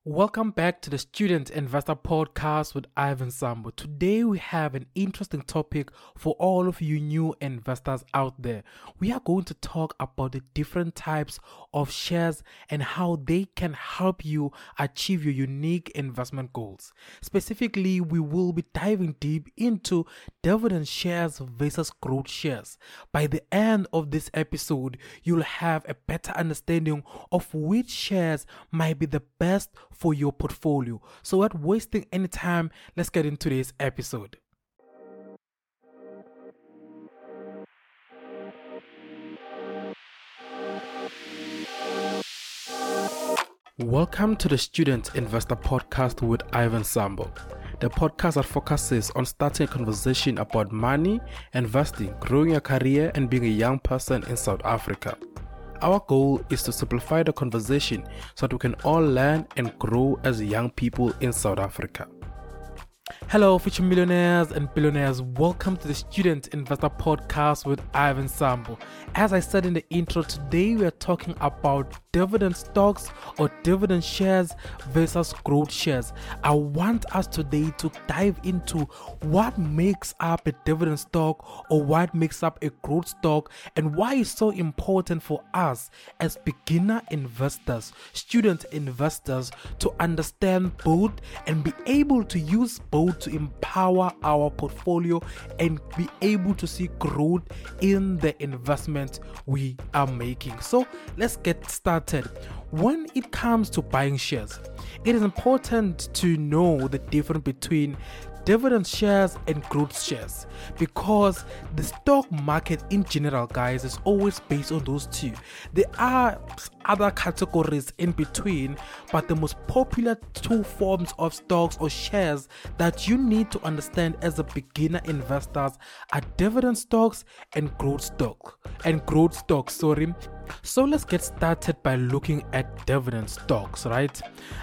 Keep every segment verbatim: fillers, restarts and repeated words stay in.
Welcome back to the Student Investor Podcast with Ivan Sambo. Today we have an interesting topic for all of you new investors out there. We are going to talk about the different types of shares and how they can help you achieve your unique investment goals. Specifically, we will be diving deep into dividend shares versus growth shares. By the end of this episode, you'll have a better understanding of which shares might be the best for your portfolio. So without wasting any time, let's get into today's episode. Welcome to the Student Investor Podcast with Ivan Sambo, the podcast that focuses on starting a conversation about money, investing, growing your career, and being a young person in South Africa. Our goal is to simplify the conversation so that we can all learn and grow as young people in South Africa. Hello, future millionaires and billionaires. Welcome to the Student Investor Podcast with Ivan Sambo. As I said in the intro, today we are talking about dividend stocks or dividend shares versus growth shares. I want us today to dive into what makes up a dividend stock or what makes up a growth stock and why it's so important for us as beginner investors, student investors to understand both and be able to use both to empower our portfolio and be able to see growth in the investment we are making. So let's get started. When it comes to buying shares, it is important to know the difference between dividend shares and growth shares, because the stock market in general, guys, is always based on those two. There are other categories in between, but the most popular two forms of stocks or shares that you need to understand as a beginner investors are dividend stocks and growth stock and growth stocks sorry So let's get started by looking at dividend stocks, right?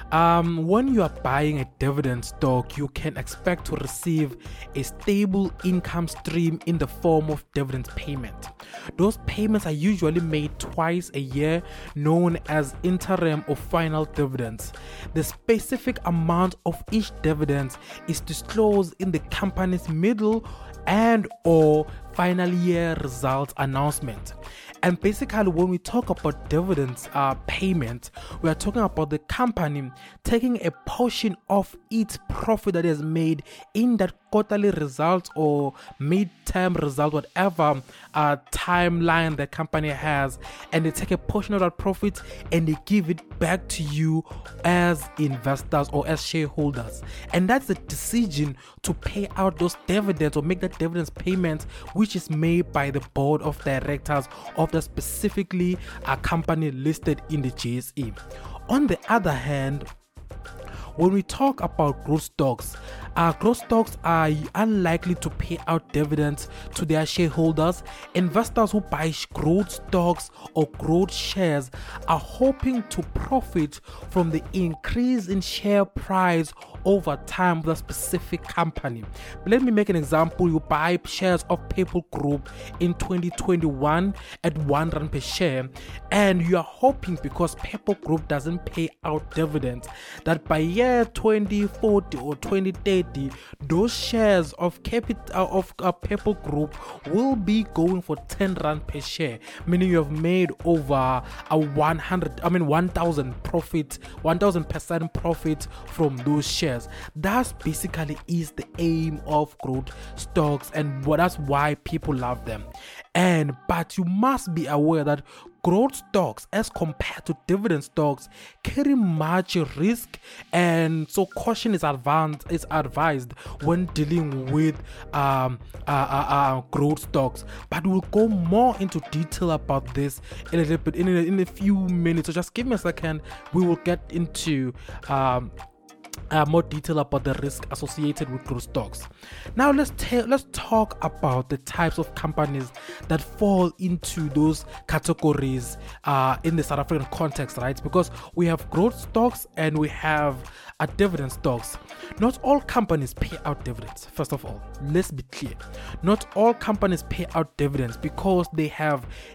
Um, when you are buying a dividend stock, you can expect to receive a stable income stream in the form of dividend payment. Those payments are usually made twice a year, known as interim or final dividends. The specific amount of each dividend is disclosed in the company's middle and or final year results announcement. And basically, when we talk about dividends uh, payment, we are talking about the company taking a portion of its profit that is made in that quarterly result or mid-term result, whatever uh, timeline the company has, and they take a portion of that profit and they give it back to you as investors or as shareholders. And that's the decision to pay out those dividends or make that dividends payment, which is made by the board of directors of the specifically a company listed in the J S E. On the other hand, when we talk about growth stocks, uh, growth stocks are unlikely to pay out dividends to their shareholders. Investors who buy growth stocks or growth shares are hoping to profit from the increase in share price over time with a specific company. But let me make an example. You buy shares of Purple Group in twenty twenty-one at one rand per share, and you are hoping, because Purple Group doesn't pay out dividends, that by year twenty forty or twenty thirty, those shares of capital uh, of uh, Purple Group will be going for ten rand per share, meaning you have made over a one hundred, I mean one thousand profit, one thousand percent profit from those shares. That's basically is the aim of growth stocks, and what that's why people love them. And but you must be aware that growth stocks, as compared to dividend stocks, carry much risk, and so caution is advanced is advised when dealing with um, uh, uh, uh, growth stocks. But we'll go more into detail about this in a little bit in a, in a few minutes. So just give me a second. We will get into um, Uh, more detail about the risk associated with growth stocks. Now let's ta- let's talk about the types of companies that fall into those categories uh, in the South African context, right? Because we have growth stocks and we have uh, dividend stocks. Not all companies pay out dividends. First of all, let's be clear. Not all companies pay out dividends because they have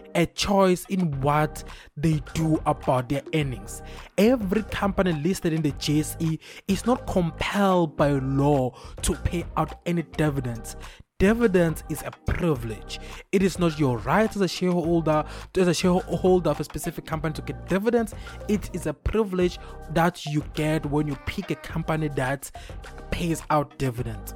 a choice in what they do about their earnings. Every company listed in the J S E is not compelled by law to pay out any dividends. Dividends is a privilege. It is not your right as a shareholder, as a shareholder of a specific company to get dividends. It is a privilege that you get when you pick a company that pays out dividends.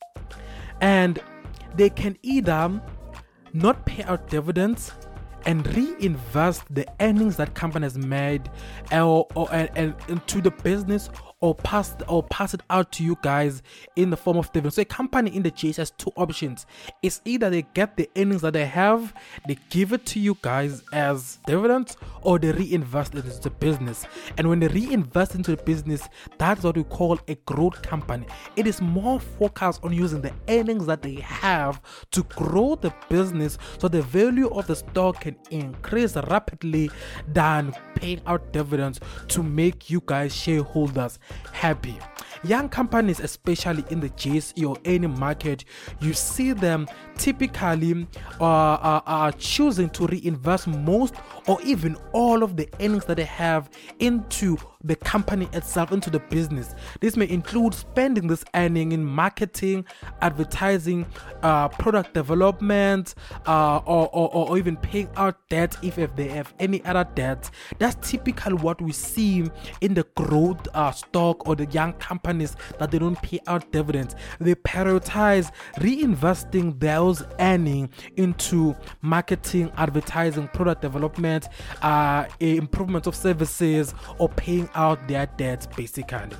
And they can either not pay out dividends and reinvest the earnings that company has made or, or and, and into the business, or pass or pass it out to you guys in the form of dividends. So a company in the J S E has two options. It's either they get the earnings that they have, they give it to you guys as dividends, or they reinvest it into the business. And when they reinvest into the business, that's what we call a growth company. It is more focused on using the earnings that they have to grow the business so the value of the stock can increase rapidly than paying out dividends to make you guys shareholders happy. Young companies, especially in the J S E or any market, you see them typically uh, are, are choosing to reinvest most or even all of the earnings that they have into the company itself, into the business. This may include spending this earning in marketing, advertising, uh, product development, uh, or, or, or even paying out debt if, if they have any other debt. That's typically what we see in the growth uh, stock or the young companies that they don't pay out dividends. They prioritize reinvesting those earnings into marketing, advertising, product development, uh, improvement of services, or paying out their debts basically.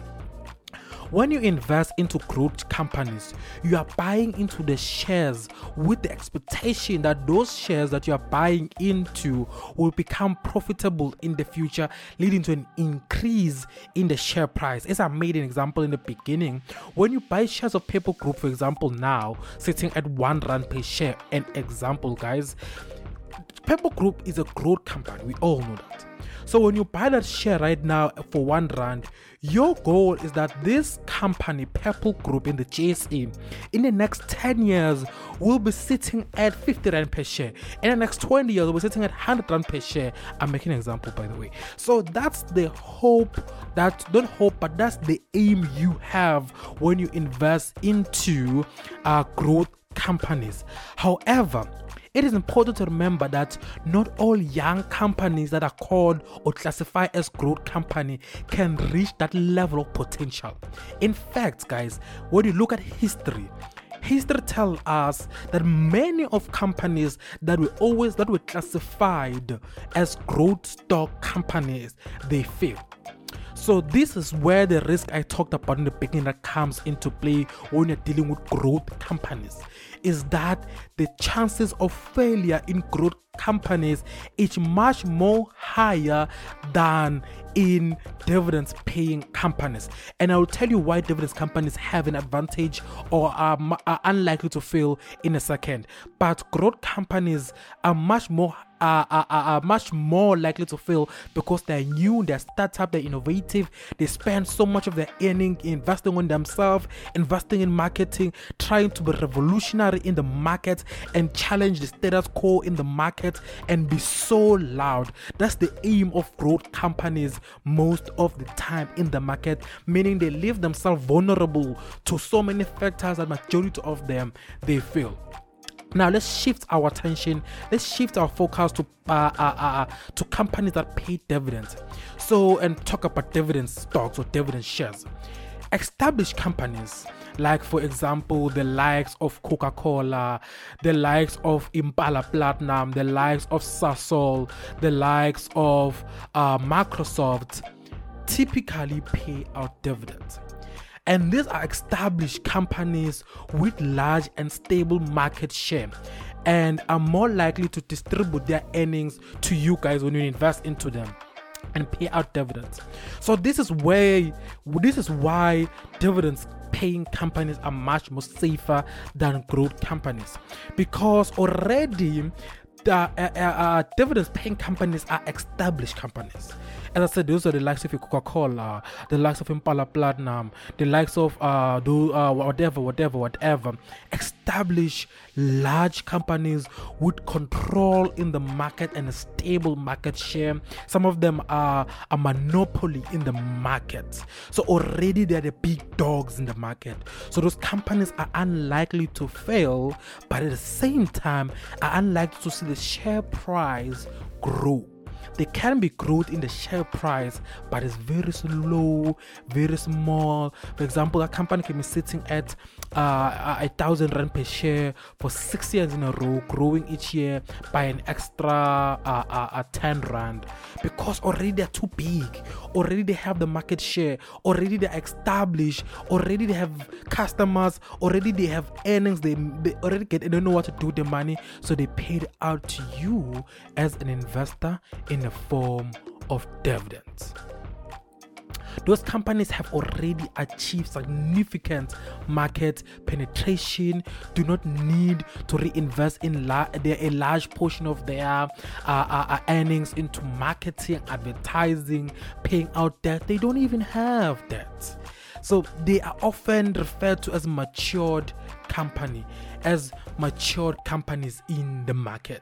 When you invest into growth companies, you are buying into the shares with the expectation that those shares that you are buying into will become profitable in the future, leading to an increase in the share price. As I made an example in the beginning, when you buy shares of Purple Group, for example, now sitting at one rand per share, an example, guys, Purple Group is a growth company. We all know that. So when you buy that share right now for one rand, your goal is that this company, Purple Group in the J S E, in the next ten years will be sitting at fifty rand per share. In the next twenty years, will be sitting at one hundred rand per share. I'm making an example, by the way. So that's the hope, that don't hope, but that's the aim you have when you invest into uh, growth companies. However, it is important to remember that not all young companies that are called or classified as growth company can reach that level of potential. In fact, guys, when you look at history, history tells us that many of companies that were always that were classified as growth stock companies, they fail. So this is where the risk I talked about in the beginning that comes into play when you're dealing with growth companies, is that the chances of failure in growth companies is much more higher than in dividends paying companies. And I will tell you why dividends companies have an advantage or are, are unlikely to fail in a second. But growth companies are much more Are, are, are much more likely to fail because they're new, they're startup, they're innovative, they spend so much of their earning investing on themselves, investing in marketing, trying to be revolutionary in the market and challenge the status quo in the market and be so loud. That's the aim of growth companies most of the time in the market, meaning they leave themselves vulnerable to so many factors that majority of them they fail. Now let's shift our attention. Let's shift our focus to uh, uh, uh, to companies that pay dividends. So and talk about dividend stocks or dividend shares. Established companies, like for example the likes of Coca-Cola, the likes of Impala Platinum, the likes of Sasol, the likes of uh, Microsoft, typically pay out dividends. And these are established companies with large and stable market share and are more likely to distribute their earnings to you guys when you invest into them and pay out dividends. So this is where this is why dividends paying companies are much more safer than growth companies, because already the uh, uh, uh, dividends paying companies are established companies. As I said, those are the likes of Coca-Cola, the likes of Impala Platinum, the likes of uh, do uh, whatever, whatever, whatever. Establish large companies with control in the market and a stable market share. Some of them are a monopoly in the market. So already they're the big dogs in the market. So those companies are unlikely to fail, but at the same time are unlikely to see the share price grow. There can be growth in the share price, but it's very slow, very small. For example, a company can be sitting at uh, a thousand rand per share for six years in a row, growing each year by an extra uh, uh, uh, ten rand, because already they're too big. Already they have the market share. Already they're established. Already they have customers. Already they have earnings. They, they already get. They don't know what to do with the money, so they paid out to you as an investor in the form of dividends. Those companies have already achieved significant market penetration, do not need to reinvest in la- their, a large portion of their uh, uh, earnings into marketing, advertising, paying out debt. They don't even have debt. So they are often referred to as matured company, as matured companies in the market.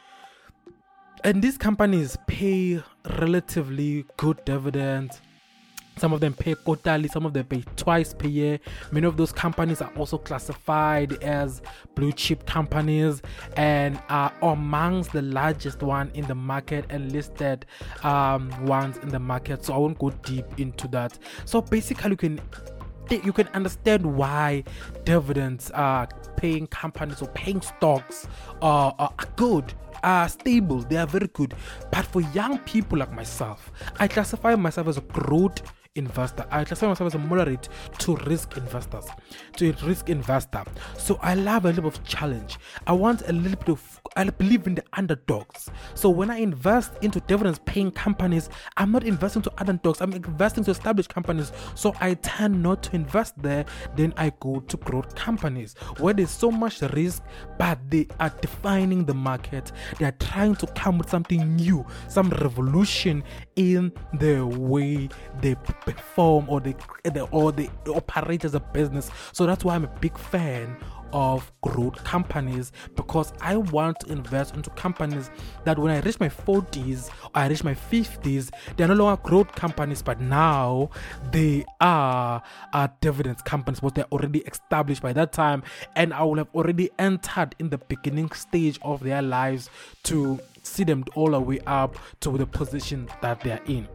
And these companies pay relatively good dividends. Some of them pay quarterly, some of them pay twice per year. Many of those companies are also classified as blue chip companies and are amongst the largest one in the market and listed um, ones in the market. So I won't go deep into that. So basically you can you can understand why dividends are paying companies or paying stocks are, are good. Are stable, they are very good. But for young people like myself, I classify myself as a growth investor. I classify myself as a moderate to risk investors, to a risk investor. So I love a little bit of challenge. I want a little bit of, I believe in the underdogs. So when I invest into dividends paying companies, I'm not investing to underdogs, I'm investing to established companies. So I tend not to invest there. Then I go to growth companies where there's so much risk, but they are defining the market. They are trying to come with something new, some revolution in the way they perform or they or they operate as a business. So that's why I'm a big fan of growth companies, because I want to invest into companies that when I reach my forties or I reach my fifties, they're no longer growth companies, but now they are, are dividends companies, but they're already established by that time, and I will have already entered in the beginning stage of their lives to see them all the way up to the position that they're in.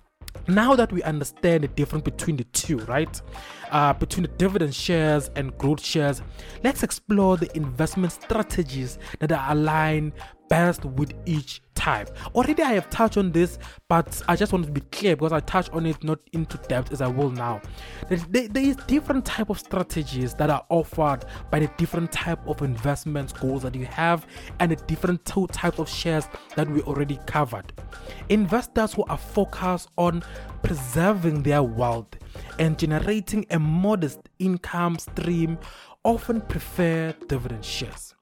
Now that we understand the difference between the two, right? Uh, between the dividend shares and growth shares, let's explore the investment strategies that are aligned best with each type. Already I have touched on this, but I just want to be clear because I touched on it not into depth as I will now. There, there is different type of strategies that are offered by the different type of investment goals that you have and the different two types of shares that we already covered. Investors who are focused on preserving their wealth and generating a modest income stream often prefer dividend shares.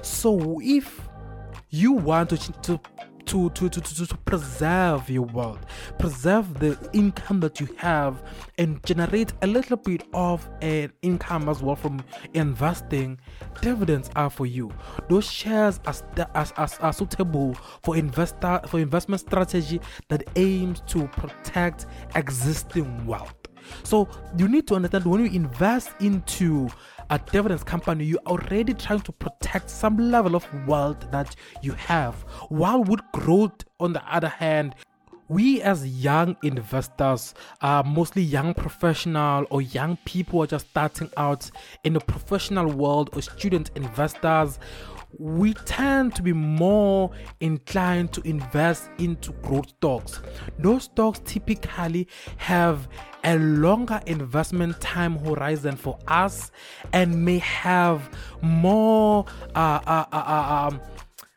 So if you want to to to to to, to, to preserve your wealth, preserve the income that you have, and generate a little bit of an income as well from investing, dividends are for you. Those shares are, are, are, are suitable for investor for investment strategy that aims to protect existing wealth. So you need to understand, when you invest into a dividends company, you're already trying to protect some level of wealth that you have. While with growth, on the other hand, we as young investors, uh, mostly young professional or young people who are just starting out in the professional world, or student investors, we tend to be more inclined to invest into growth stocks. Those stocks typically have a longer investment time horizon for us and may have more uh, uh, uh, uh, um,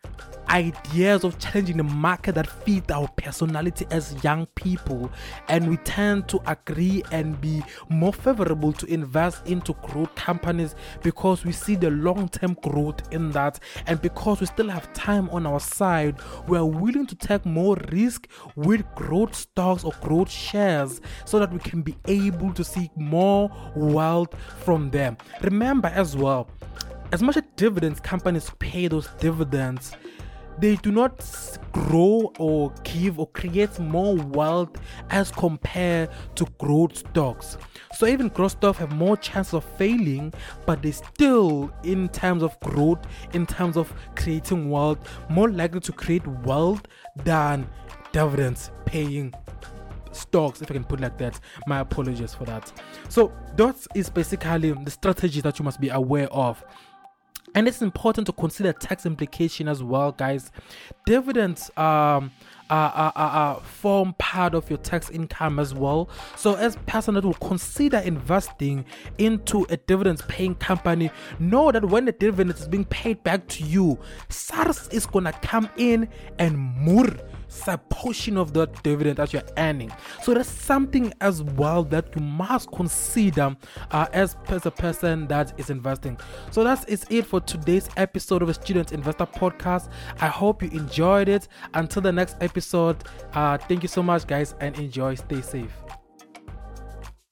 ideas of challenging the market that fit our personality as young people, and we tend to agree and be more favorable to invest into growth companies because we see the long-term growth in that, and because we still have time on our side, we are willing to take more risk with growth stocks or growth shares so that we can be able to see more wealth from them. Remember as well, as much as dividends companies pay those dividends, they do not grow or give or create more wealth as compared to growth stocks. So even growth stocks have more chance of failing, but they still, in terms of growth, in terms of creating wealth, more likely to create wealth than dividends paying stocks, if I can put it like that. My apologies for that. So that is basically the strategy that you must be aware of. And it's important to consider tax implication as well, guys. Dividends um, are, are, are, are form part of your tax income as well. So as a person that will consider investing into a dividends paying company, know that when the dividend is being paid back to you, SARS is going to come in and mur a portion of that dividend that you're earning. So that's something as well that you must consider uh, as, as a person that is investing. So that's is it for today's episode of the Student Investor Podcast. I hope you enjoyed it. Until the next episode, uh, thank you so much, guys, and enjoy. Stay safe.